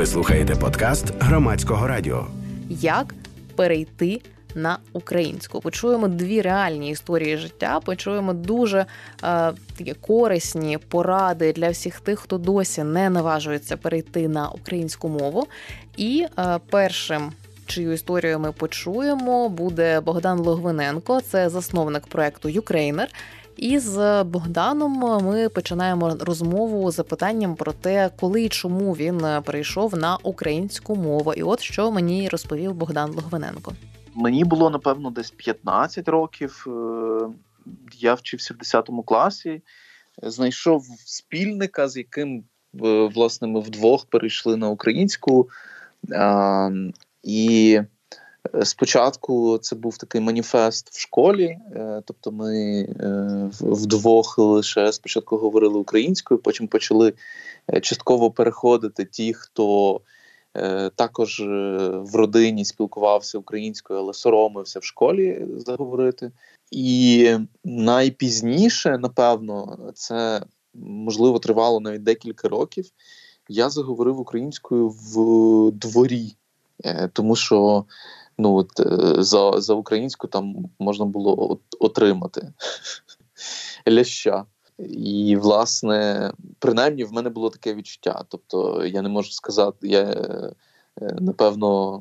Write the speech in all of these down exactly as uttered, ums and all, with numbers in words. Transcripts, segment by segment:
Ви слухаєте подкаст Громадського радіо. Як перейти на українську? Почуємо дві реальні історії життя, почуємо дуже е, такі корисні поради для всіх тих, хто досі не наважується перейти на українську мову. І е, першим, чию історію ми почуємо, буде Богдан Логвиненко, це засновник проєкту «Юкрейнер». І з Богданом ми починаємо розмову з запитанням про те, коли і чому він перейшов на українську мову. І от що мені розповів Богдан Логвиненко. Мені було, напевно, десь п'ятнадцять років. Я вчився в десятому класі. Знайшов спільника, з яким, власне, ми вдвох перейшли на українську. І спочатку це був такий маніфест в школі, тобто ми вдвох лише спочатку говорили українською, потім почали частково переходити ті, хто також в родині спілкувався українською, але соромився в школі заговорити. І найпізніше, напевно, це, можливо, тривало навіть декілька років, я заговорив українською в дворі, тому що ну, от, за, за українську там можна було от, отримати ляща. І, власне, принаймні в мене було таке відчуття. Тобто я не можу сказати, я, напевно,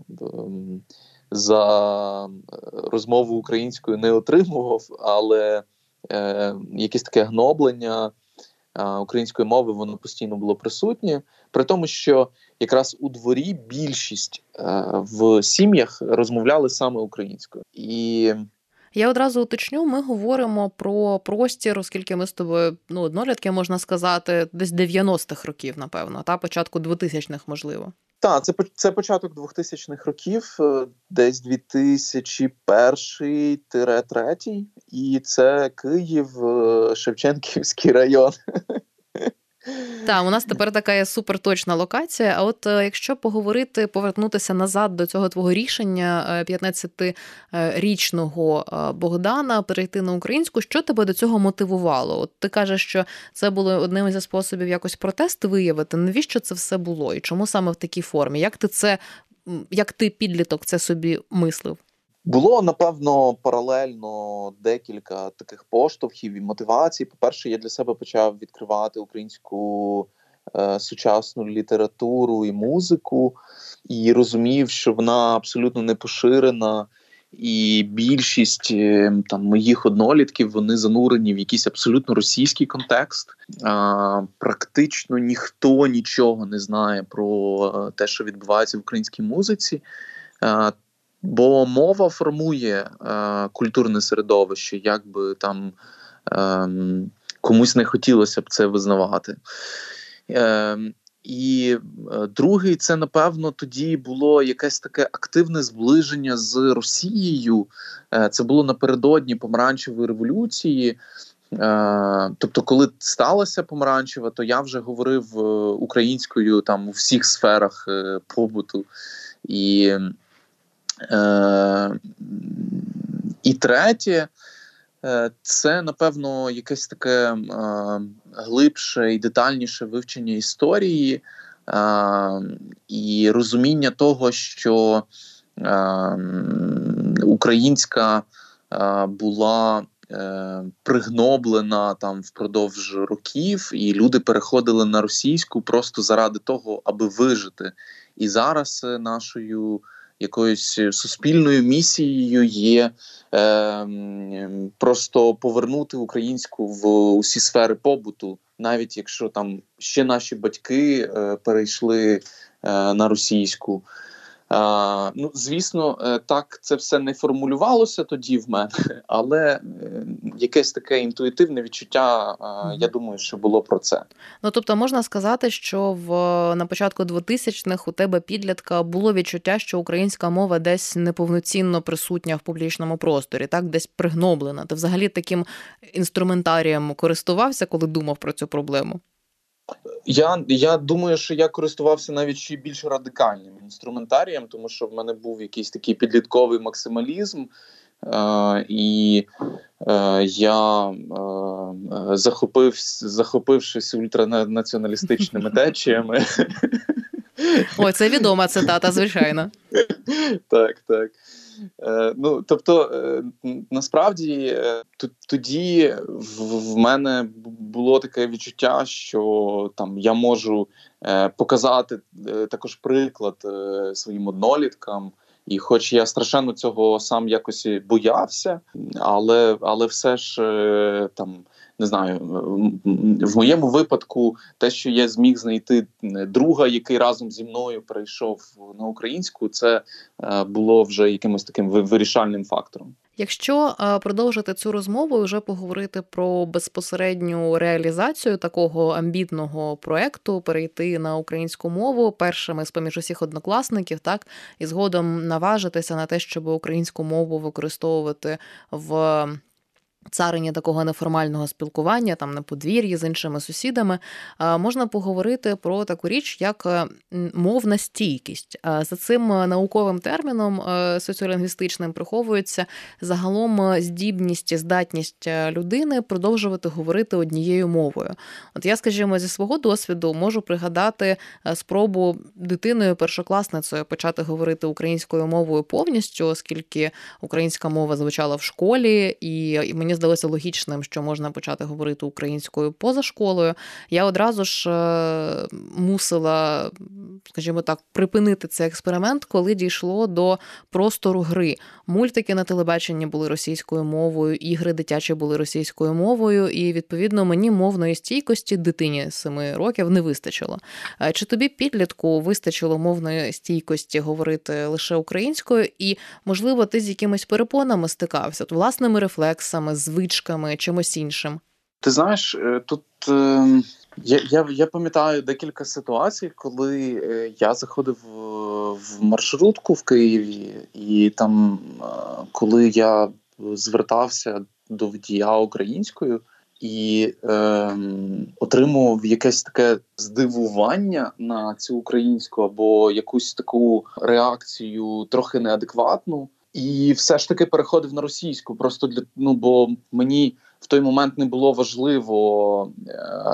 за розмову українською не отримував, але е, якесь таке гноблення української мови, воно постійно було присутнє. При тому, що якраз у дворі більшість е, в сім'ях розмовляли саме українською. І я одразу уточню, ми говоримо про простір, оскільки ми з тобою, ну, однолітки, можна сказати, десь дев'яностих років, напевно, та початку двотисячних, можливо. Так, це, це початок двохтисячних років, десь дві тисячі перший - третій, і це Київ, Шевченківський район. Так, у нас тепер така є суперточна локація, а от якщо поговорити, повернутися назад до цього твого рішення п'ятнадцятирічного Богдана перейти на українську, що тебе до цього мотивувало? От ти кажеш, що це було одним із способів якось протест виявити. Навіщо це все було і чому саме в такій формі? Як ти це, як ти, підліток, це собі мислив? Було, напевно, паралельно декілька таких поштовхів і мотивацій. По-перше, я для себе почав відкривати українську е, сучасну літературу і музику, і розумів, що вона абсолютно не поширена, і більшість е, там, моїх однолітків, вони занурені в якийсь абсолютно російський контекст. Е, практично ніхто нічого не знає про те, що відбувається в українській музиці. Е, Бо мова формує е, культурне середовище, як би там е, комусь не хотілося б це визнавати. Е, і е, другий, це, напевно, тоді було якесь таке активне зближення з Росією. Е, це було напередодні Помаранчевої революції. Е, тобто, коли сталося Помаранчева, то я вже говорив українською там у всіх сферах е, побуту. І Е, і третє, е, це, напевно, якесь таке е, глибше і детальніше вивчення історії е, і розуміння того, що е, українська е, була е, пригноблена там впродовж років, і люди переходили на російську просто заради того, аби вижити. І зараз нашою якоюсь суспільною місією є е, просто повернути українську в усі сфери побуту, навіть якщо там ще наші батьки е, перейшли е, на російську. Е, ну, звісно, е, так це все не формулювалося тоді в мене, але е, якесь таке інтуїтивне відчуття, е, я думаю, що було про це. Ну, тобто можна сказати, що в, на початку двотисячних у тебе, підлітка, було відчуття, що українська мова десь неповноцінно присутня в публічному просторі, так, десь пригноблена. Ти взагалі таким інструментарієм користувався, коли думав про цю проблему? Я, я думаю, що я користувався навіть ще більш радикальним інструментарієм, тому що в мене був якийсь такий підлітковий максималізм, е, і е, я, е, захопив, захопившись ультранаціоналістичними течіями, Ой, це відома цитата, звичайно. Так, так. Е, ну, тобто, е, насправді, е, тоді в, в мене було таке відчуття, що там я можу е, показати е, також приклад е, своїм одноліткам. І хоч я страшенно цього сам якось боявся, але, але все ж е, там, не знаю, в моєму випадку те, що я зміг знайти друга, який разом зі мною перейшов на українську, це е, було вже якимось таким вирішальним фактором. Якщо продовжити цю розмову і вже поговорити про безпосередню реалізацію такого амбітного проекту, перейти на українську мову першими з-поміж усіх однокласників, так, і згодом наважитися на те, щоб українську мову використовувати в царині такого неформального спілкування, там на подвір'ї з іншими сусідами, можна поговорити про таку річ, як мовна стійкість. За цим науковим терміном соціолінгвістичним приховується загалом здібність, здатність людини продовжувати говорити однією мовою. От я, скажімо, зі свого досвіду можу пригадати спробу дитиною-першокласницею почати говорити українською мовою повністю, оскільки українська мова звучала в школі, і мені здалося логічним, що можна почати говорити українською поза школою. Я одразу ж мусила, скажімо так, припинити цей експеримент, коли дійшло до простору гри. Мультики на телебаченні були російською мовою, ігри дитячі були російською мовою, і, відповідно, мені мовної стійкості дитині семи років не вистачило. Чи тобі, підлітку, вистачило мовної стійкості говорити лише українською, і, можливо, ти з якимись перепонами стикався, власними рефлексами, звичками, чимось іншим? Ти знаєш, тут е, я, я, я пам'ятаю декілька ситуацій, коли я заходив в маршрутку в Києві, і там, коли я звертався до водія українською і е, отримував якесь таке здивування на цю українську або якусь таку реакцію трохи неадекватну, і все ж таки переходив на російську, просто для, ну, бо мені в той момент не було важливо е,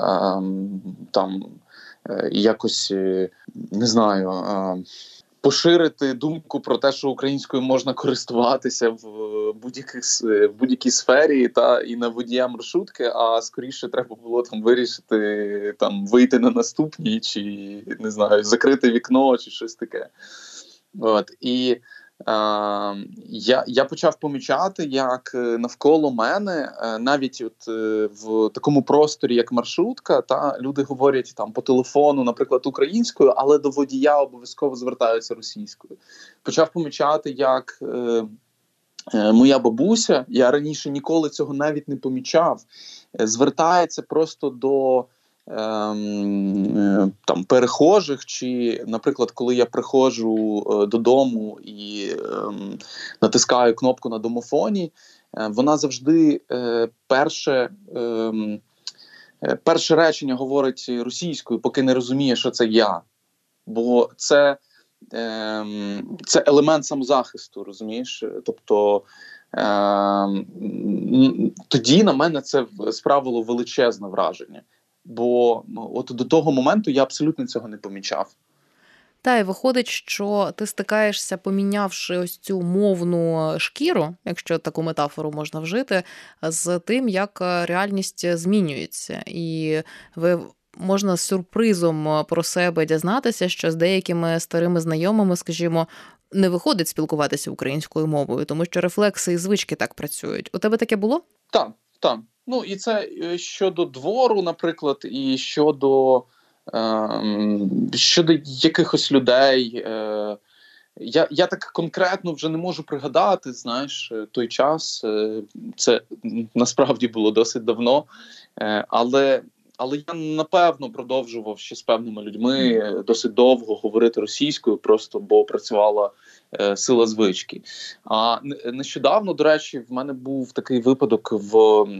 там е, якось, е, не знаю, е, поширити думку про те, що українською можна користуватися в будь-яких в будь-якій сфері та і на водія маршрутки, а скоріше треба було там вирішити, там вийти на наступній, чи не знаю, закрити вікно, чи щось таке. От і Uh, я, я почав помічати, як навколо мене, навіть от в такому просторі, як маршрутка, та люди говорять там по телефону, наприклад, українською, але до водія обов'язково звертаються російською. Почав помічати, як е, е, моя бабуся, я раніше ніколи цього навіть не помічав, звертається просто до там перехожих, чи, наприклад, коли я приходжу е, додому і е, натискаю кнопку на домофоні, е, вона завжди е, перше, е, перше речення говорить російською, поки не розуміє, що це я. Бо це, е, це елемент самозахисту, розумієш? Тобто е, тоді на мене це справило величезне враження. Бо от до того моменту я абсолютно цього не помічав. Та, і виходить, що ти стикаєшся, помінявши ось цю мовну шкіру, якщо таку метафору можна вжити, з тим, як реальність змінюється. І ви можна з сюрпризом про себе дізнатися, що з деякими старими знайомими, скажімо, не виходить спілкуватися українською мовою, тому що рефлекси і звички так працюють. У тебе таке було? Так, так. Ну, і це щодо двору, наприклад, і щодо, е, щодо якихось людей. Е, я, я так конкретно вже не можу пригадати, знаєш, той час. Е, це насправді було досить давно. Е, але, але я, напевно, продовжував ще з певними людьми досить довго говорити російською, просто бо працювала сила звички. А нещодавно, до речі, в мене був такий випадок в,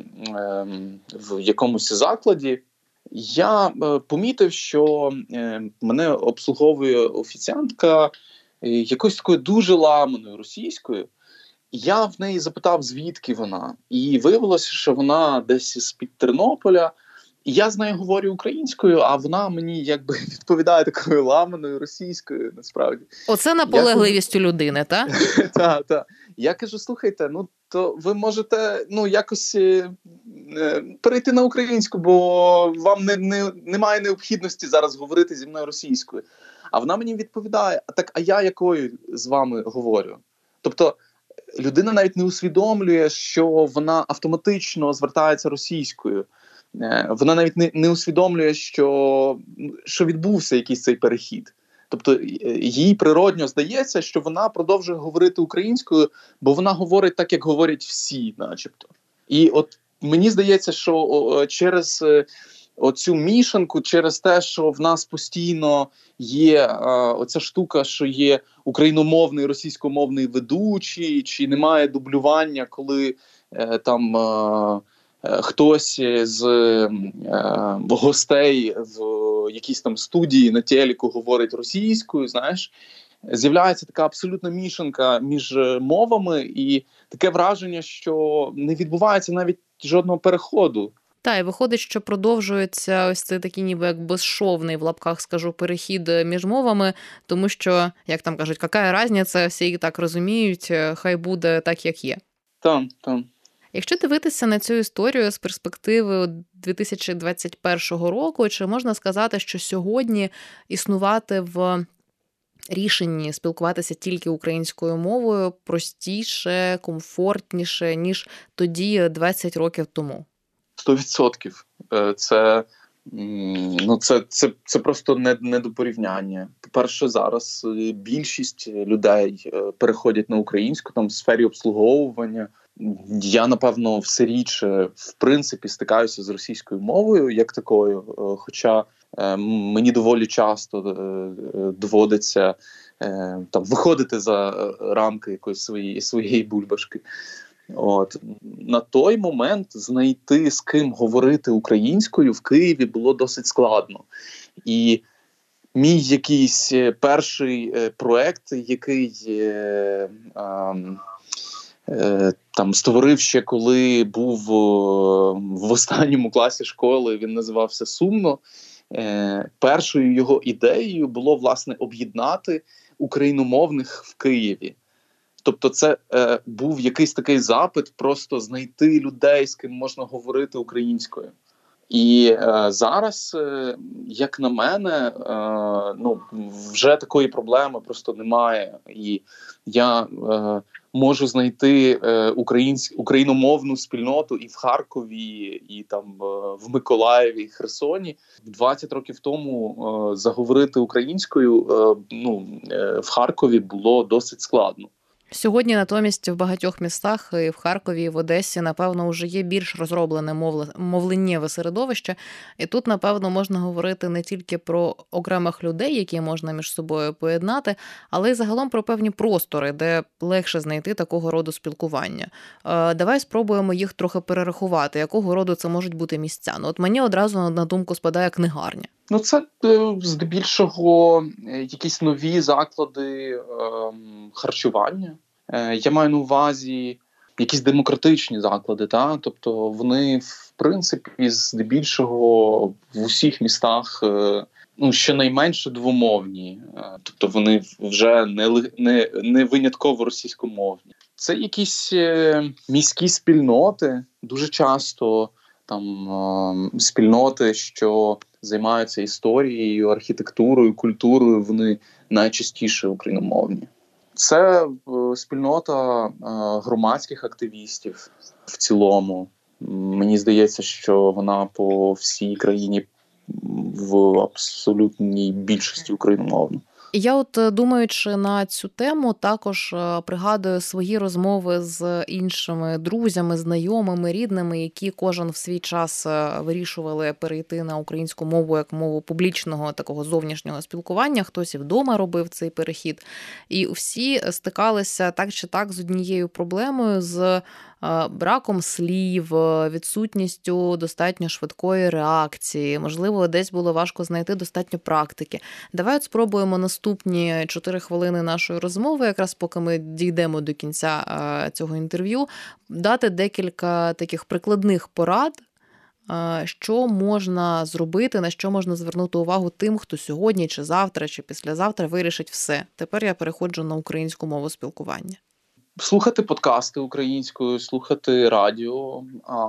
в якомусь закладі. Я помітив, що мене обслуговує офіціантка якоюсь такою дуже ламаною російською. Я в неї запитав, звідки вона. І виявилося, що вона десь з-під Тернополя. я з нею говорю українською, а вона мені якби відповідає такою ламаною російською, насправді. Оце наполегливість у людини, так? Так, так. Я кажу, слухайте, ну, то ви можете, ну, якось е, перейти на українську, бо вам не, не, немає необхідності зараз говорити зі мною російською. А вона мені відповідає, а так, а я якою з вами говорю? Тобто, людина навіть не усвідомлює, що вона автоматично звертається російською. Вона навіть не, не усвідомлює, що, що відбувся якийсь цей перехід. Тобто їй природньо здається, що вона продовжує говорити українською, бо вона говорить так, як говорять всі, начебто. І от мені здається, що через оцю мішанку, через те, що в нас постійно є оця штука, що є україномовний, російськомовний ведучий, чи немає дублювання, коли там хтось з е, гостей в якійсь там студії на телеку говорить російською, знаєш, з'являється така абсолютна мішанка між мовами і таке враження, що не відбувається навіть жодного переходу. Так, і виходить, що продовжується ось цей такий ніби як безшовний, в лапках скажу, перехід між мовами, тому що, як там кажуть, яка різниця, всі і так розуміють, хай буде так, як є. Так, так. Якщо дивитися на цю історію з перспективи дві тисячі двадцять першого року, чи можна сказати, що сьогодні існувати в рішенні спілкуватися тільки українською мовою простіше, комфортніше, ніж тоді двадцять років тому? Сто відсотків. Це, ну, це, це, це просто не, не до порівняння. По-перше, зараз більшість людей переходять на українську, там в сфері обслуговування. Я, напевно, все рідше, в принципі, стикаюся з російською мовою, як такою, хоча е, мені доволі часто е, доводиться е, там, виходити за рамки якоїсь своєї, своєї бульбашки. От. На той момент знайти, з ким говорити українською в Києві було досить складно. І мій якийсь перший е, проект, який... Е, е, Там створив ще, коли був в останньому класі школи, він називався «Сумно». Першою його ідеєю було, власне, об'єднати україномовних в Києві. Тобто це е, був якийсь такий запит просто знайти людей, з ким можна говорити українською. І е, зараз, е, як на мене, е, ну, вже такої проблеми просто немає. І я е, можу знайти е, українсь, україномовну спільноту і в Харкові, і там е, в Миколаєві, і Херсоні. двадцять років тому е, заговорити українською е, ну, е, в Харкові було досить складно. Сьогодні, натомість, в багатьох містах, і в Харкові, і в Одесі, напевно, вже є більш розроблене мовленнєве середовище. І тут, напевно, можна говорити не тільки про окремих людей, які можна між собою поєднати, але й загалом про певні простори, де легше знайти такого роду спілкування. Давай спробуємо їх трохи перерахувати, якого роду це можуть бути місця. Ну, от мені одразу на думку спадає книгарня. Ну, це здебільшого якісь нові заклади е, харчування. Е, я маю на увазі якісь демократичні заклади, та? Тобто вони, в принципі, здебільшого в усіх містах е, ну, щонайменше двомовні. Е, тобто вони вже не, не, не винятково російськомовні. Це якісь е, міські спільноти, дуже часто там е, спільноти, що займаються історією, архітектурою, культурою, вони найчастіше україномовні. Це е, спільнота е, громадських активістів в цілому. Мені здається, що вона по всій країні в абсолютній більшості україномовна. Я от, думаючи на цю тему, також пригадую свої розмови з іншими друзями, знайомими, рідними, які кожен в свій час вирішували перейти на українську мову як мову публічного такого зовнішнього спілкування. Хтось і вдома робив цей перехід. І всі стикалися так чи так з однією проблемою, з браком слів, відсутністю достатньо швидкої реакції. Можливо, десь було важко знайти достатньо практики. Давай от спробуємо наступні чотири хвилини нашої розмови, якраз поки ми дійдемо до кінця цього інтерв'ю, дати декілька таких прикладних порад, Що можна зробити, на що можна звернути увагу тим, хто сьогодні, чи завтра, чи післязавтра вирішить все. Тепер я переходжу на українську мову спілкування. Слухати подкасти українською, слухати радіо,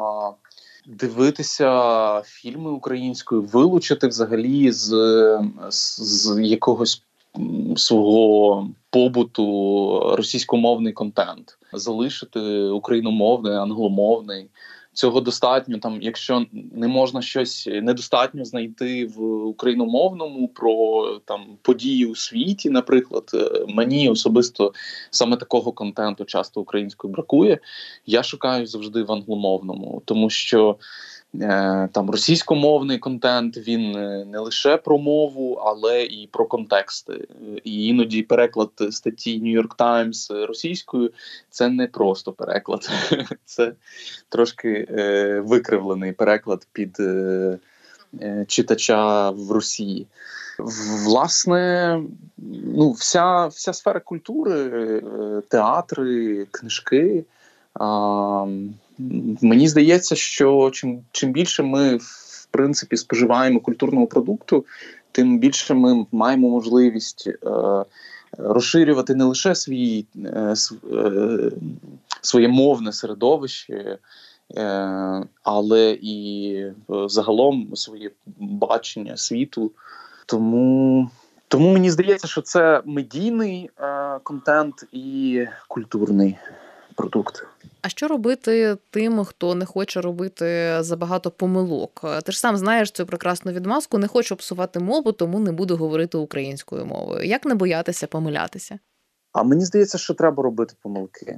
дивитися фільми українською, вилучити взагалі з, з, з якогось свого побуту російськомовний контент, залишити україномовний, англомовний. Цього достатньо, там, якщо не можна щось недостатньо знайти в україномовному про там події у світі, наприклад, мені особисто саме такого контенту часто українською бракує. Я шукаю завжди в англомовному, тому що е, там російськомовний контент, він не лише про мову, але і про контексти. І іноді переклад статті New York Times російською – це не просто переклад, це трошки е, викривлений переклад під е, е, читача в Росії. Власне, ну, вся, вся сфера культури, е, театри, книжки, а, мені здається, що чим, чим більше ми, в принципі, споживаємо культурного продукту, тим більше ми маємо можливість е, розширювати не лише свій, е, е, своє мовне середовище, е, але і е, загалом своє бачення світу. Тому, тому мені здається, що це медійний е, контент і культурний продукт. А що робити тим, хто не хоче робити забагато помилок? Ти ж сам знаєш цю прекрасну відмазку: не хочу псувати мову, тому не буду говорити українською мовою. Як не боятися помилятися? А мені здається, що треба робити помилки.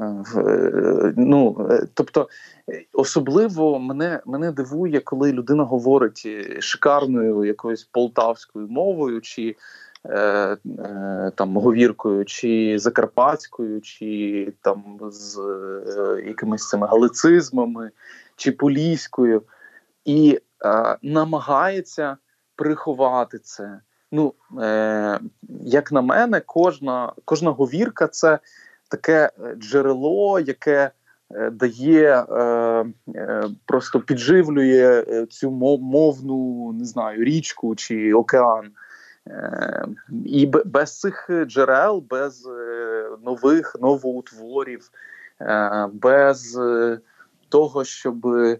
Ну, тобто, особливо мене, мене дивує, коли людина говорить шикарною якоюсь полтавською мовою, чи е, е, там говіркою, чи закарпатською, чи там з е, якимись цими галицизмами, чи поліською, і е, намагається приховати це. Ну, е, як на мене, кожна, кожна говірка – це таке джерело, яке е, дає, е, е, просто підживлює цю мовну, не знаю, річку чи океан. Е, і б, без цих джерел, без е, нових новоутворів, е, без е, того, щоб е,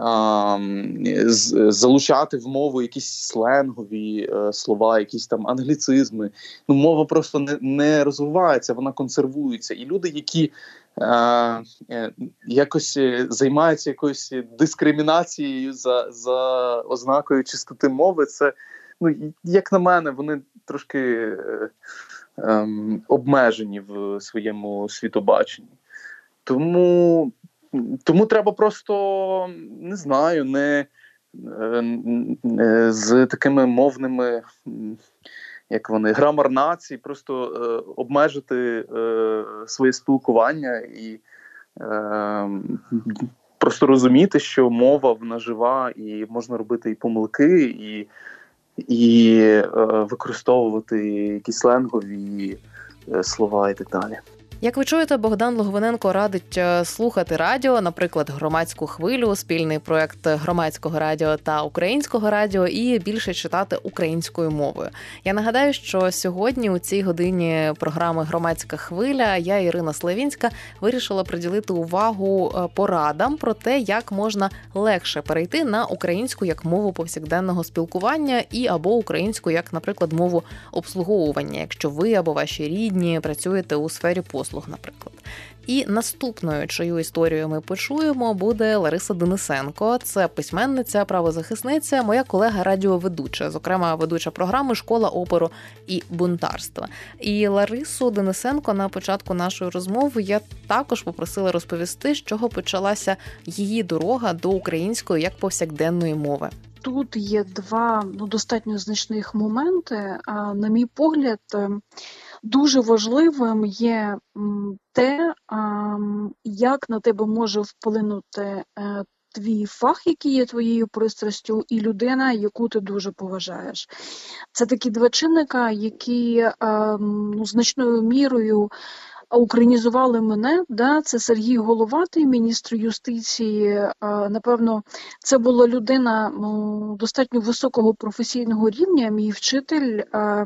з, залучати в мову якісь сленгові е, слова, якісь там англіцизми. Ну, мова просто не, не розвивається, вона консервується. І люди, які е, е, якось займаються якоюсь дискримінацією за, за ознакою чистоти мови, це, ну, як на мене, вони трошки е, е, обмежені в своєму світобаченні. Тому Тому треба просто, не знаю, не, не з такими мовними, як вони, грамар націй, просто е, обмежити е, своє спілкування і е, просто розуміти, що мова вона жива, і можна робити і помилки, і, і е, використовувати якісь сленгові е, слова і так далі. Як ви чуєте, Богдан Логвиненко радить слухати радіо, наприклад, «Громадську хвилю», спільний проєкт Громадського радіо та Українського радіо, і більше читати українською мовою. Я нагадаю, що сьогодні у цій годині програми «Громадська хвиля» я, Ірина Славінська, вирішила приділити увагу порадам про те, як можна легше перейти на українську як мову повсякденного спілкування і або українську як, наприклад, мову обслуговування, якщо ви або ваші рідні працюєте у сфері послуг. Наприклад. І наступною, чию історію ми почуємо, буде Лариса Денисенко. Це письменниця, правозахисниця, моя колега-радіоведуча, зокрема ведуча програми «Школа оперу і бунтарства». І Ларису Денисенко на початку нашої розмови я також попросила розповісти, з чого почалася її дорога до української як повсякденної мови. Тут є два ну, достатньо значних моменти. На мій погляд, дуже важливим є те, як на тебе може вплинути твій фах, який є твоєю пристрастю, і людина, яку ти дуже поважаєш. Це такі два чинника, які ну, значною мірою українізували мене, да, це Сергій Головатий, міністр юстиції. Напевно, це була людина достатньо високого професійного рівня, мій вчитель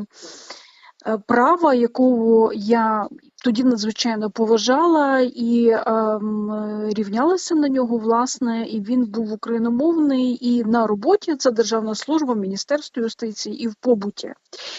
права, якого я тоді надзвичайно поважала і е, рівнялася на нього, власне, і він був україномовний і на роботі, це Державна служба, Міністерство юстиції, і в побуті.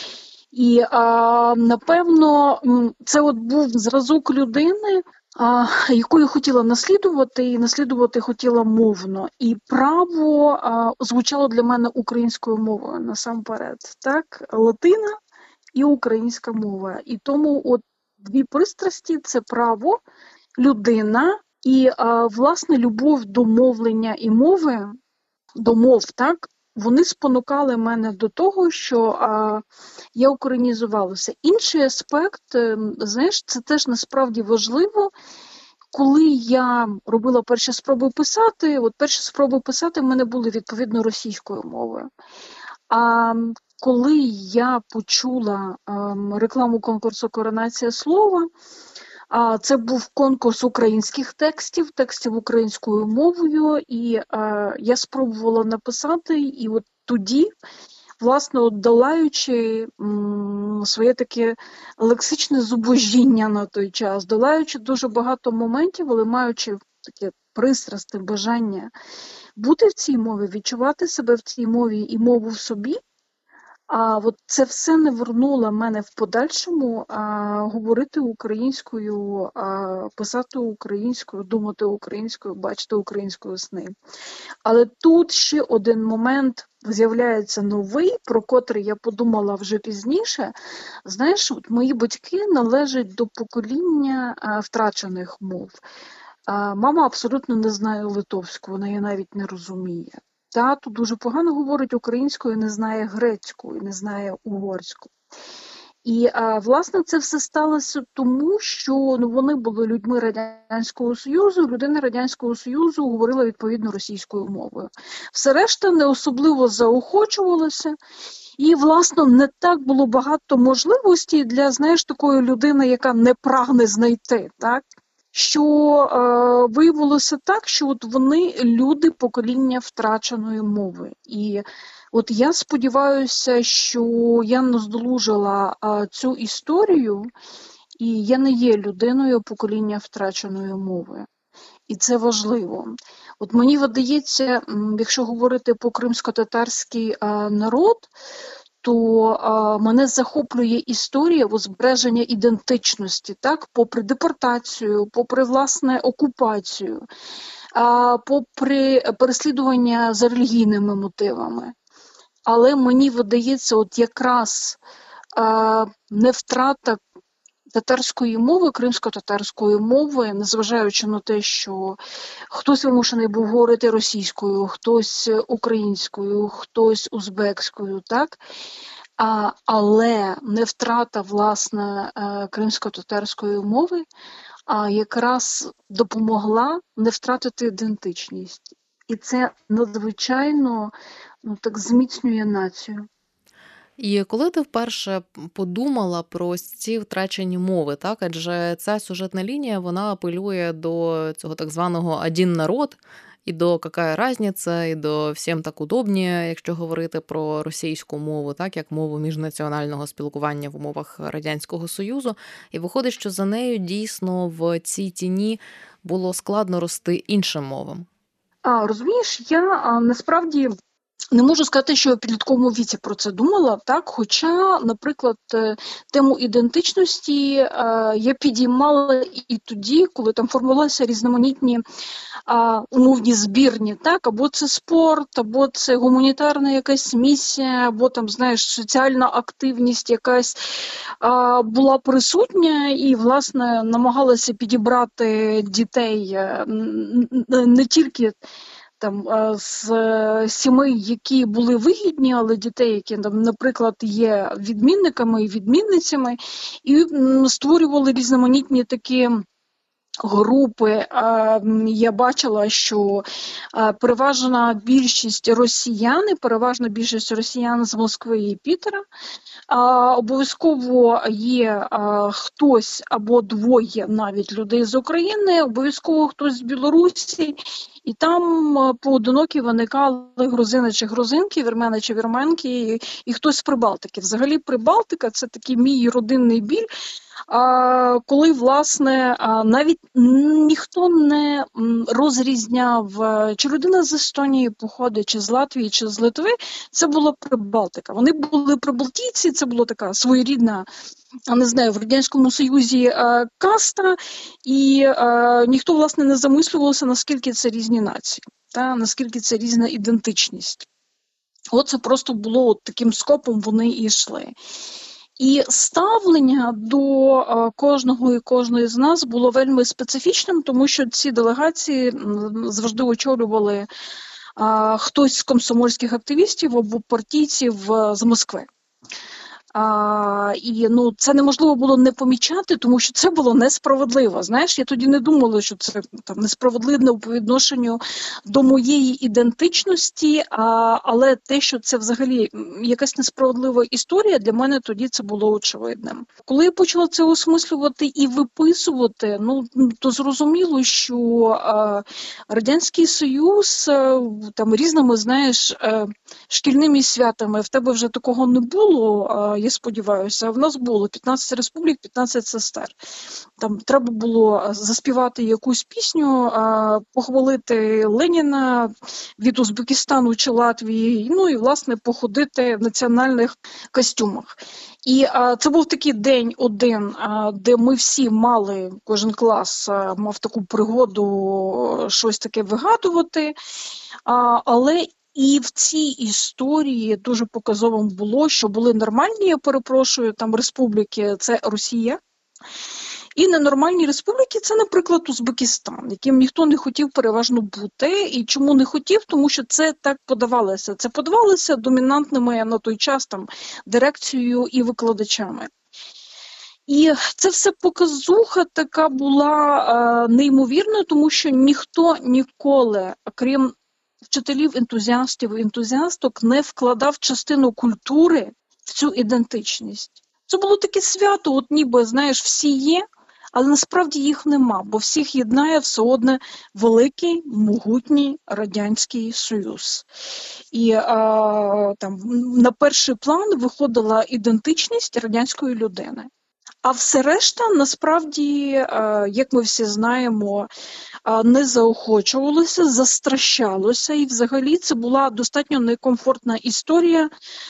І, е, напевно, це от був зразок людини, а, яку я хотіла наслідувати, і наслідувати хотіла мовно. І право а, звучало для мене українською мовою насамперед. Так, латина і українська мова. І тому от дві пристрасті – це право, людина і, а, власне, любов до мовлення і мови, до мов, так, вони спонукали мене до того, що а, я українізувалася. Інший аспект, знаєш, це теж насправді важливо. Коли я робила перші спроби писати, от перші спроби писати в мене були відповідно російською мовою. А коли я почула а, рекламу конкурсу «Коронація слова», а, це був конкурс українських текстів, текстів українською мовою, і а, я спробувала написати, і от тоді, власне, от долаючи м, своє таке лексичне зубожіння на той час, долаючи дуже багато моментів, але маючи таке пристрасне бажання бути в цій мові, відчувати себе в цій мові і мову в собі, а от це все не вернуло мене в подальшому а, говорити українською, а, писати українською, думати українською, бачити українською сни. Але тут ще один момент з'являється новий, про котрий я подумала вже пізніше. Знаєш, от мої батьки належать до покоління а, втрачених мов. А, мама абсолютно не знає литовську, вона її навіть не розуміє. Тато дуже погано говорить українською, не знає грецьку, не знає угорську. І, а, власне, це все сталося тому, що ну, вони були людьми Радянського Союзу, людина Радянського Союзу говорила відповідно російською мовою. Все решта не особливо заохочувалося. І, власне, не так було багато можливостей для, знаєш, такої людини, яка не прагне знайти, так? Що е, виявилося так, що от вони люди покоління втраченої мови. І от я сподіваюся, що я наздолужила е, цю історію, і я не є людиною покоління втраченої мови. І це важливо. От мені видається, якщо говорити по кримсько-татарський е, народ, то а, мене захоплює історія збереження ідентичності, так, попри депортацію, попри, власне, окупацію, а, попри переслідування за релігійними мотивами. Але мені видається, от якраз а, не втрата татарської мови, кримсько-татарської мови, незважаючи на те, що хтось вимушений був говорити російською, хтось українською, хтось узбекською, так? А, але не втрата, власне, кримсько-татарської мови, а якраз допомогла не втратити ідентичність. І це надзвичайно, ну, так, зміцнює націю. І коли ти вперше подумала про ось ці втрачені мови, так? Адже ця сюжетна лінія, вона апелює до цього так званого «один народ», і до «какая разниця», і до «всім так удобніше», якщо говорити про російську мову, так, як мову міжнаціонального спілкування в умовах Радянського Союзу. І виходить, що за нею дійсно в цій тіні було складно рости іншим мовам. А, розумієш, я а, насправді не можу сказати, що я в підлітковому віці про це думала, так? Хоча, наприклад, тему ідентичності я підіймала і тоді, коли там формувалися різноманітні а, умовні збірні, так? Або це спорт, або це гуманітарна якась місія, або там, знаєш, соціальна активність якась а, була присутня і, власне, намагалася підібрати дітей не тільки там з сімей, які були вигідні, але дітей, які, там, наприклад, є відмінниками і відмінницями, і створювали різноманітні такі групи, я бачила, що переважна більшість росіян, переважна більшість росіян з Москви і Пітера, обов'язково є хтось або двоє навіть людей з України, обов'язково хтось з Білорусі, і там поодинокі виникали грузини чи грузинки, вірмени чи вірменки, і, і хтось з Прибалтики. Взагалі Прибалтика – це такий мій родинний біль, коли, власне, навіть ніхто не розрізняв, чи людина з Естонії походить, чи з Латвії, чи з Литви, це була Прибалтика. Вони були прибалтійці, це була така своєрідна, не знаю, в Радянському Союзі каста, і ніхто, власне, не замислювався, наскільки це різні нації, та, наскільки це різна ідентичність. Оце просто було от таким скопом вони і йшли. І ставлення до а, кожного і кожної з нас було вельми специфічним, тому що ці делегації м, завжди очолювали а, хтось з комсомольських активістів або партійців а, з Москви. А, і ну, це неможливо було не помічати, тому що це було несправедливо. Знаєш, я тоді не думала, що це там несправедливо по відношенню до моєї ідентичності, а, але те, що це взагалі якась несправедлива історія, для мене тоді це було очевидним. Коли я почала це осмислювати і виписувати, ну, то зрозуміло, що а, Радянський Союз а, там різними, знаєш, а, шкільними святами, в тебе вже такого не було, а, я сподіваюся, в нас було п'ятнадцять республік, п'ятнадцять сестер. Там треба було заспівати якусь пісню, похвалити Леніна від Узбекистану чи Латвії, ну і, власне, походити в національних костюмах. І а, це був такий день один, а, де ми всі мали, кожен клас а, мав таку пригоду щось таке вигадувати, а, але і в цій історії дуже показовим було, що були нормальні, я перепрошую, там республіки – це Росія, і ненормальні республіки – це, наприклад, Узбекистан, яким ніхто не хотів переважно бути. І чому не хотів? Тому що це так подавалося. Це подавалося домінантними на той час там дирекцією і викладачами. І це все показуха така була е, неймовірна, тому що ніхто ніколи, крім вчителів, ентузіастів і ентузіасток, не вкладав частину культури в цю ідентичність. Це було таке свято, от ніби, знаєш, всі є, але насправді їх нема, бо всіх єднає все одне великий, могутній Радянський Союз. І а, там на перший план виходила ідентичність радянської людини. А все решта, насправді, як ми всі знаємо, не заохочувалося, застращалося, і взагалі це була достатньо некомфортна історія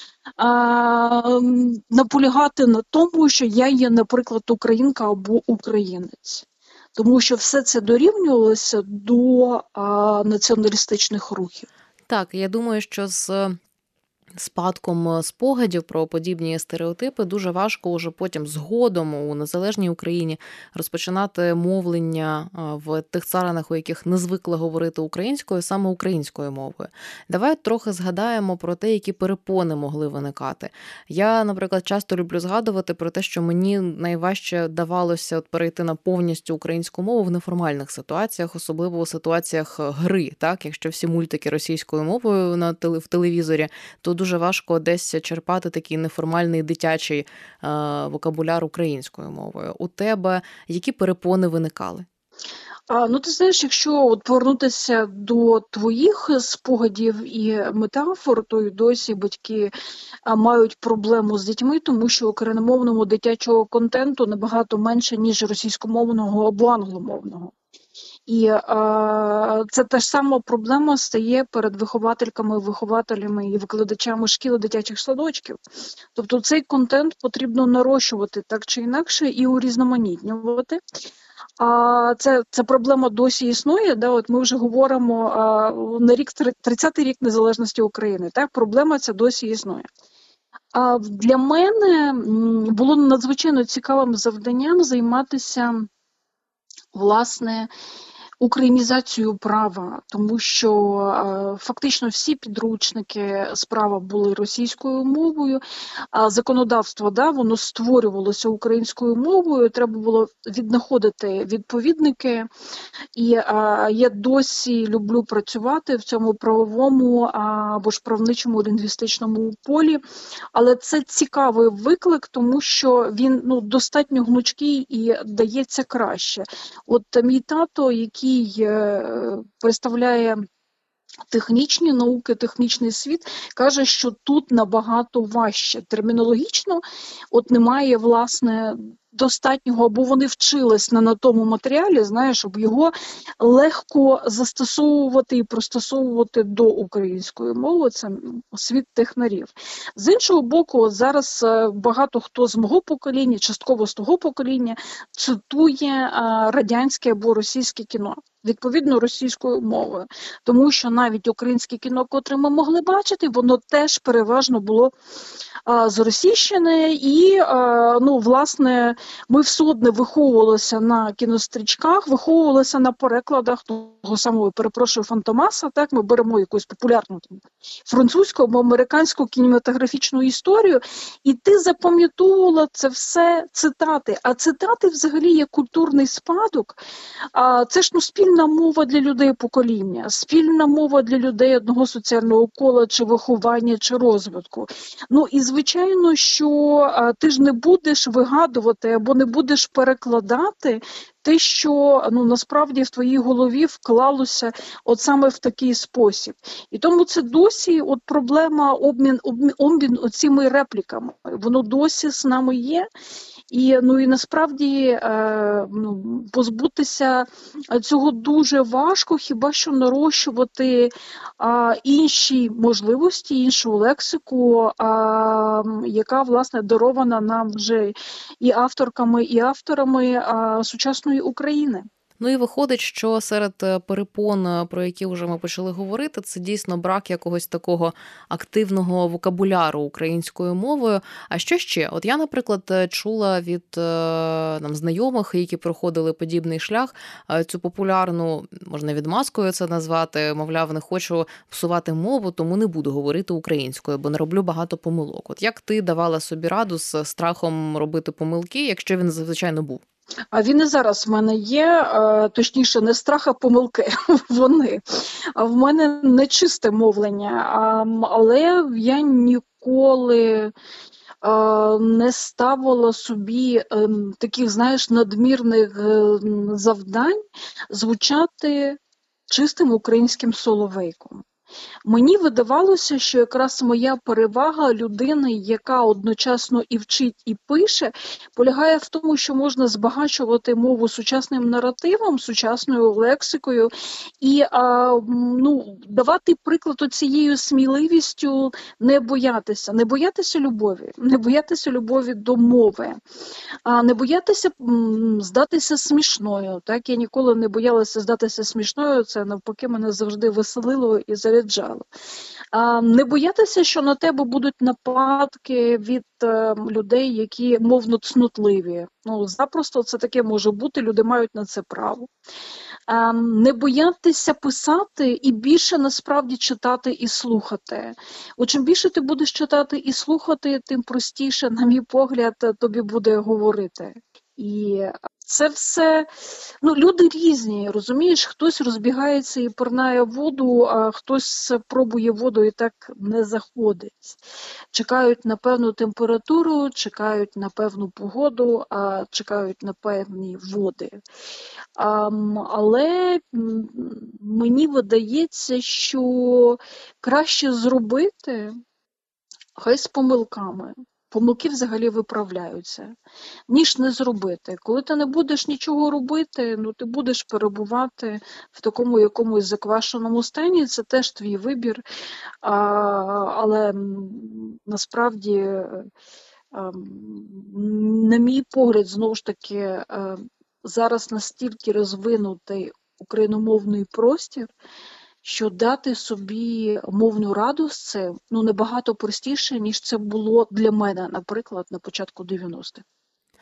наполягати на тому, що я є, наприклад, українка або українець. Тому що все це дорівнювалося до націоналістичних рухів. Так, я думаю, що з спадком спогадів про подібні стереотипи дуже важко уже потім згодом у незалежній Україні розпочинати мовлення в тих царинах, у яких не звикли говорити українською, саме українською мовою. Давай трохи згадаємо про те, які перепони могли виникати. Я, наприклад, часто люблю згадувати про те, що мені найважче давалося от перейти на повністю українську мову в неформальних ситуаціях, особливо у ситуаціях гри. Так? Якщо всі мультики російською мовою на теле, в телевізорі, то дуже важко десь черпати такий неформальний дитячий е, вокабуляр українською мовою. У тебе які перепони виникали? А, ну, ти знаєш, якщо от повернутися до твоїх спогадів і метафор, то й досі батьки а, мають проблему з дітьми, тому що україномовного дитячого контенту набагато менше, ніж російськомовного або англомовного. І е, це та ж сама проблема стає перед виховательками, вихователями і викладачами шкіл і дитячих садочків. Тобто цей контент потрібно нарощувати так чи інакше і урізноманітнювати. А це, це проблема досі існує. Да? От ми вже говоримо а, на рік тридцятий рік незалежності України. Так? Проблема ця досі існує. А для мене було надзвичайно цікавим завданням займатися, власне, українізацію права, тому що е, фактично всі підручники справа були російською мовою, а законодавство, да, воно створювалося українською мовою, треба було віднаходити відповідники, і е, я досі люблю працювати в цьому правовому або ж правничому лінгвістичному полі, але це цікавий виклик, тому що він ну, достатньо гнучкий і дається краще. От мій тато, який представляє технічні науки, технічний світ, каже, що тут набагато важче. Термінологічно от немає, власне, достатнього, або вони вчились на, на тому матеріалі, знаєш, щоб його легко застосовувати і пристосовувати до української мови, це світ технарів. З іншого боку, зараз багато хто з мого покоління, частково з того покоління, цитує радянське або російське кіно. Відповідно, російською мовою. Тому що навіть українське кіно, котре ми могли бачити, воно теж переважно було а, зросійщене. І, а, ну, власне, ми все одно виховувалися на кінострічках, виховувалися на перекладах того самого, перепрошую, Фантомаса. Так, ми беремо якусь популярну там, французьку або американську кінематографічну історію, і ти запам'ятовувала це все цитати. А цитати взагалі є культурний спадок. А, це ж, ну, спільно спільна мова для людей покоління, спільна мова для людей одного соціального кола, чи виховання, чи розвитку. Ну і звичайно, що а, ти ж не будеш вигадувати або не будеш перекладати те, що ну, насправді в твоїй голові вклалося от саме в такий спосіб. І тому це досі от проблема обмін, обмін, обмін оціми репліками. Воно досі з нами є. І, ну, і насправді е, ну, позбутися цього дуже важко, хіба що нарощувати е, інші можливості, іншу лексику, е, яка, власне, дарована нам вже і авторками, і авторами е, сучасної України. Ну і виходить, що серед перепон, про які вже ми почали говорити, це дійсно брак якогось такого активного вокабуляру українською мовою. А що ще? От я, наприклад, чула від нам знайомих, які проходили подібний шлях, цю популярну, можна відмазкою це назвати, мовляв, не хочу псувати мову, тому не буду говорити українською, бо не роблю багато помилок. От як ти давала собі раду з страхом робити помилки, якщо він, звичайно, був? А він і зараз в мене є, точніше, не страх, а помилки. Вони. А в мене не чисте мовлення, але я ніколи не ставила собі таких, знаєш, надмірних завдань звучати чистим українським соловейком. Мені видавалося, що якраз моя перевага людини, яка одночасно і вчить, і пише, полягає в тому, що можна збагачувати мову сучасним наративом, сучасною лексикою і а, ну, давати приклад оцією сміливістю не боятися. Не боятися любові, не боятися любові до мови, а не боятися м, здатися смішною. Так? Я ніколи не боялася здатися смішною, це навпаки мене завжди веселило і заряджало. Не боятися, що на тебе будуть нападки від е, людей, які мовно цнотливі. Ну, запросто це таке може бути, люди мають на це право. Е, не боятися писати і більше насправді читати і слухати. От чим більше ти будеш читати і слухати, тим простіше, на мій погляд, тобі буде говорити. І це все, ну, люди різні, розумієш, хтось розбігається і пирнає воду, а хтось пробує воду і так не заходить. Чекають на певну температуру, чекають на певну погоду, а чекають на певні води. А, але мені видається, що краще зробити, хай з помилками. Помилки взагалі виправляються, ніж не зробити. Коли ти не будеш нічого робити, ну ти будеш перебувати в такому якомусь заквашеному стані, це теж твій вибір. А, але насправді, на мій погляд, знову ж таки, зараз настільки розвинутий україномовний простір, що дати собі мовну раду з цим, ну, набагато простіше, ніж це було для мене, наприклад, на початку дев'яностих.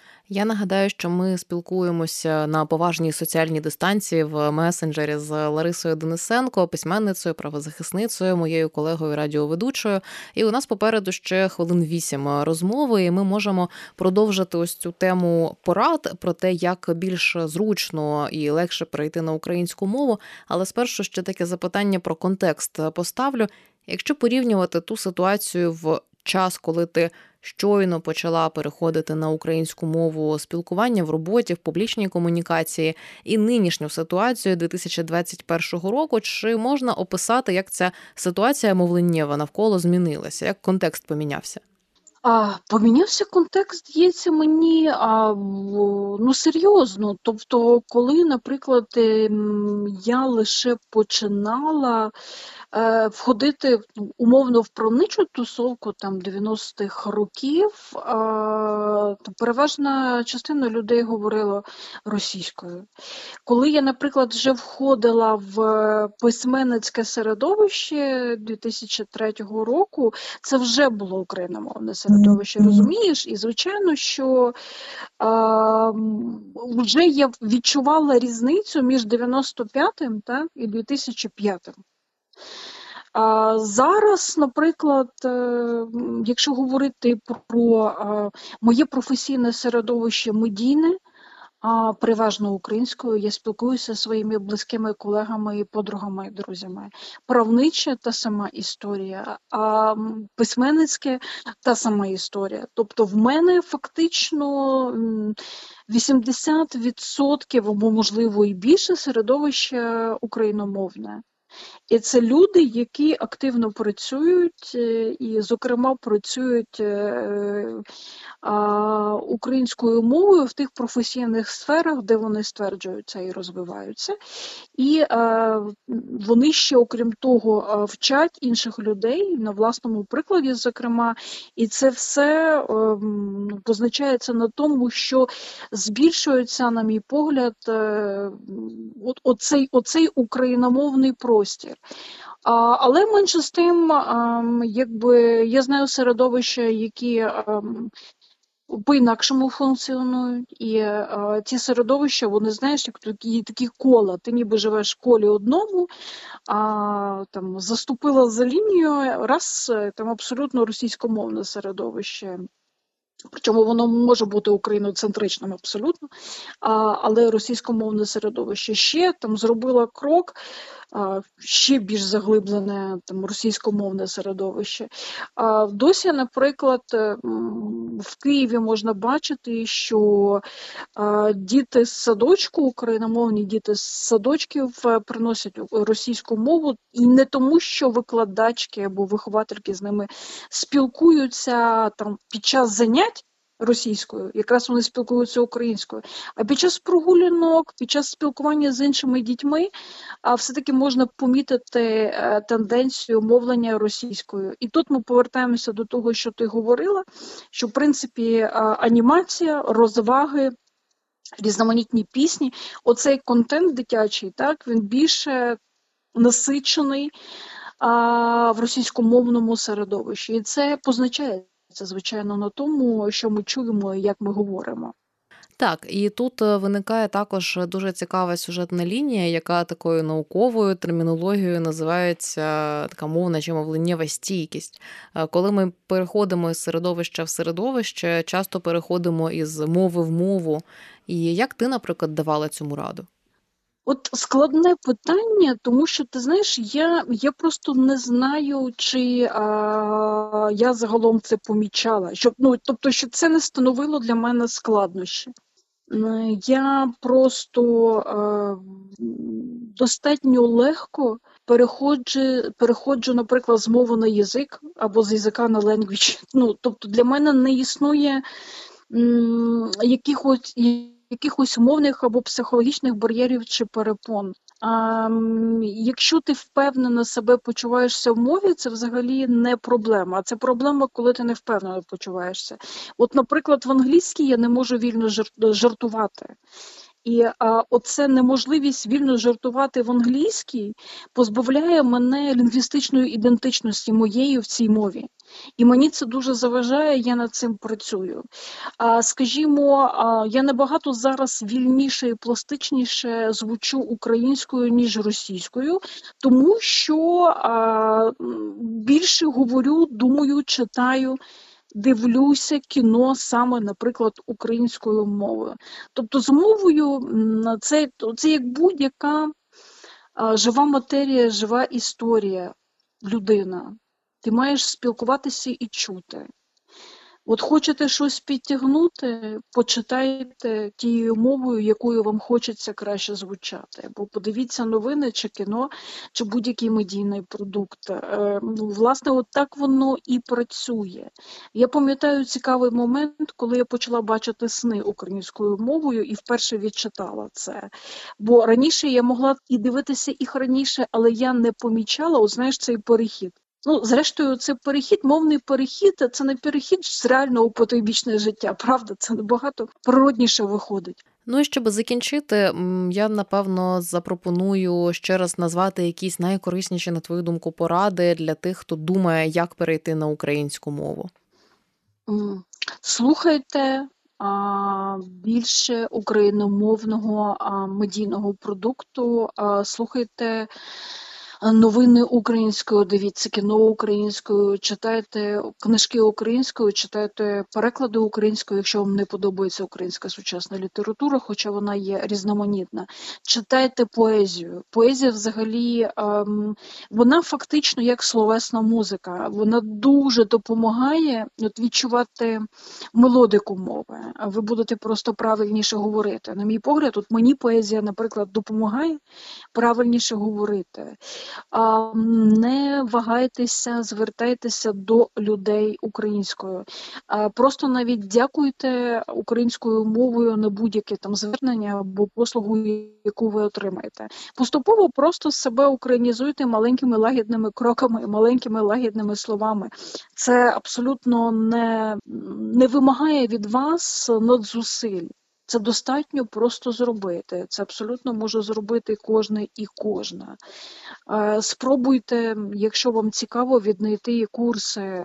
Я нагадаю, що ми спілкуємося на поважній соціальній дистанції в месенджері з Ларисою Денисенко, письменницею, правозахисницею, моєю колегою радіоведучою. І у нас попереду ще хвилин вісім розмови, і ми можемо продовжити ось цю тему порад про те, як більш зручно і легше перейти на українську мову. Але спершу ще таке запитання про контекст поставлю. Якщо порівнювати ту ситуацію в час, коли ти щойно почала переходити на українську мову спілкування в роботі, в публічній комунікації, і нинішню ситуацію дві тисячі двадцять першого року, чи можна описати, як ця ситуація мовленнєва навколо змінилася, як контекст помінявся? А, помінявся контекст, здається мені, а, ну, серйозно. Тобто, коли, наприклад, ем, я лише починала е, входити ну, умовно в правничу тусовку там дев'яностих років, а, то переважна частина людей говорила російською. Коли я, наприклад, вже входила в письменницьке середовище дві тисячі третього року, це вже було україномовне середовище, розумієш? І, звичайно, що а, вже я відчувала різницю між дев'яносто п'ятим так, і дві тисячі п'ятим. А зараз, наприклад, е, якщо говорити про е, моє професійне середовище медійне, а переважно українською, я спілкуюся зі своїми близькими колегами, і подругами і друзями. Правнича – та сама історія, а письменницьке – та сама історія. Тобто в мене фактично вісімдесят відсотків, або можливо і більше, середовище україномовне. І це люди, які активно працюють, і, зокрема, працюють а, українською мовою в тих професійних сферах, де вони стверджуються і розвиваються. І а, вони ще, окрім того, вчать інших людей на власному прикладі, зокрема. І це все а, позначається на тому, що збільшується, на мій погляд, а, от, оцей, оцей україномовний простір. А, але менше з тим, а, якби я знаю середовища, які а, по-інакшому функціонують, і а, ці середовища, вони, знаєш, як такі, такі кола. Ти ніби живеш в колі одному, а там заступила за лінію, раз, там абсолютно російськомовне середовище. Причому воно може бути україноцентричним абсолютно, а, але російськомовне середовище ще там зробило крок, а, ще більш заглиблене там російськомовне середовище. А, досі, наприклад, в Києві можна бачити, що а, діти з садочку, україномовні діти з садочків приносять російську мову, і не тому, що викладачки або виховательки з ними спілкуються там під час занять російською, якраз вони спілкуються українською. А під час прогулянок, під час спілкування з іншими дітьми, а все-таки можна помітити тенденцію мовлення російською. І тут ми повертаємося до того, що ти говорила, що, в принципі, анімація, розваги, різноманітні пісні, оцей контент дитячий, так, він більше насичений а, в російськомовному середовищі. І це позначається, звичайно, на тому, що ми чуємо і як ми говоримо. Так, і тут виникає також дуже цікава сюжетна лінія, яка такою науковою термінологією називається така мовна чи мовленнєва стійкість. Коли ми переходимо із середовища в середовище, часто переходимо із мови в мову. І як ти, наприклад, давала цьому раду? От складне питання, тому що, ти знаєш, я, я просто не знаю, чи а, я загалом це помічала. Щоб, ну, тобто, що це не становило для мене складнощі. Я просто а, достатньо легко переходжу, переходжу, наприклад, з мови на язик або з язика на language. Ну, тобто для мене не існує м, якихось... якихось мовних або психологічних бар'єрів чи перепон. А, якщо ти впевнено себе почуваєшся в мові, це взагалі не проблема. А це проблема, коли ти не впевнено почуваєшся. От, наприклад, в англійській я не можу вільно жартувати. І а, оце неможливість вільно жартувати в англійській позбавляє мене лінгвістичної ідентичності моєї в цій мові. І мені це дуже заважає, я над цим працюю. А, скажімо, а, я набагато зараз вільніше і пластичніше звучу українською, ніж російською, тому що а, більше говорю, думаю, читаю, дивлюся кіно саме, наприклад, українською мовою. Тобто з мовою це, це як будь-яка а, жива матерія, жива історія, людина. Ти маєш спілкуватися і чути. От хочете щось підтягнути, почитайте тією мовою, якою вам хочеться краще звучати. Або подивіться новини, чи кіно, чи будь-який медійний продукт. Е, ну, власне, от так воно і працює. Я пам'ятаю цікавий момент, коли я почала бачити сни українською мовою і вперше відчитала це. Бо раніше я могла і дивитися їх раніше, але я не помічала, от знаєш, цей перехід. Ну, зрештою, це перехід, мовний перехід, це не перехід з реального у потойбічне життя, правда? Це набагато природніше виходить. Ну і щоб закінчити, я, напевно, запропоную ще раз назвати якісь найкорисніші, на твою думку, поради для тих, хто думає, як перейти на українську мову. Слухайте а, більше україномовного а, медійного продукту, а, слухайте новини українською, дивіться кіно українською, читайте книжки українською, читайте переклади українською, якщо вам не подобається українська сучасна література, хоча вона є різноманітна. Читайте поезію. Поезія взагалі, ем, вона фактично як словесна музика. Вона дуже допомагає от, відчувати мелодику мови. Ви будете просто правильніше говорити. На мій погляд, от мені поезія, наприклад, допомагає правильніше говорити. Не вагайтеся, звертайтеся до людей українською. Просто навіть дякуйте українською мовою на будь-яке там звернення або послугу, яку ви отримаєте. Поступово просто себе українізуйте маленькими лагідними кроками, маленькими лагідними словами. Це абсолютно не, не вимагає від вас надзусиль. Це достатньо просто зробити. Це абсолютно може зробити кожен і кожна. Спробуйте, якщо вам цікаво, віднайти курси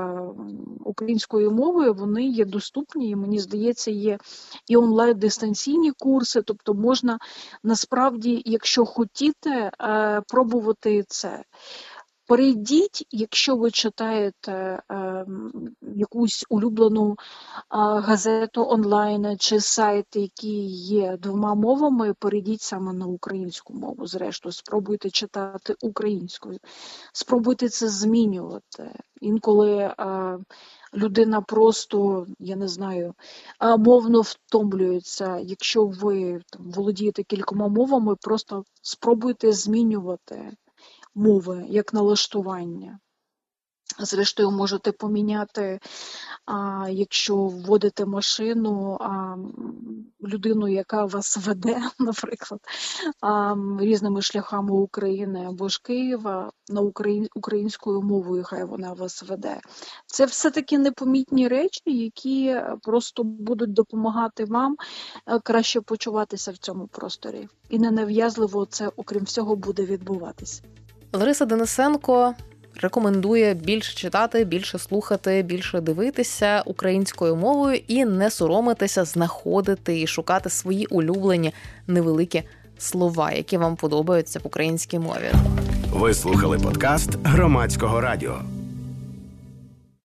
української мови. Вони є доступні, і, мені здається, є і онлайн-дистанційні курси. Тобто можна насправді, якщо хотіте, пробувати це. Перейдіть, якщо ви читаєте е, якусь улюблену е, газету онлайн чи сайт, який є двома мовами, перейдіть саме на українську мову. Зрештою, спробуйте читати українською. Спробуйте це змінювати. Інколи е, людина просто, я не знаю, е, мовно втомлюється. Якщо ви там, володієте кількома мовами, просто спробуйте змінювати мови, як налаштування. Зрештою, можете поміняти, а, якщо вводите машину, а, людину, яка вас веде, наприклад, а, різними шляхами України або ж Києва, на україн, українською мовою, хай вона вас веде. Це все-таки непомітні речі, які просто будуть допомагати вам краще почуватися в цьому просторі. І ненав'язливо це, окрім всього, буде відбуватися. Лариса Денисенко рекомендує більше читати, більше слухати, більше дивитися українською мовою і не соромитися знаходити і шукати свої улюблені невеликі слова, які вам подобаються в українській мові. Ви слухали подкаст Громадського радіо.